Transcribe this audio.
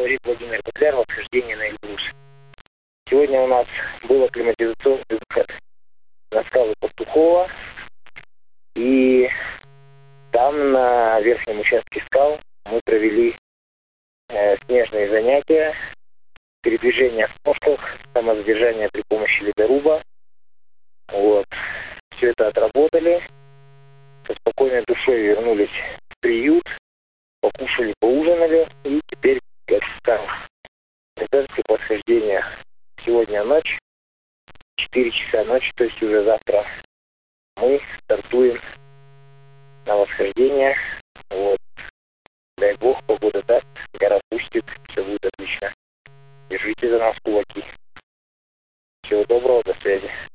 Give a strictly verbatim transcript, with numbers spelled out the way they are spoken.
говорит Владимир Котляр, восхождение на Эльбрус. Сегодня у нас был акклиматизационный выход на скалы Пастухова. И там, на верхнем участке скал, мы провели э, снежные занятия, передвижение в ножках, самозадержание при помощи ледоруба. Вот. Все это отработали. Со спокойной душой вернулись в приют, покушали, поужинали. И теперь готовимся к восхождению. Сегодня ночь, четыре часа ночи, то есть уже завтра мы стартуем на восхождение. Вот. Дай Бог, погода даст, гора пустит, все будет отлично. Держите за нас кулаки. Всего доброго, до связи.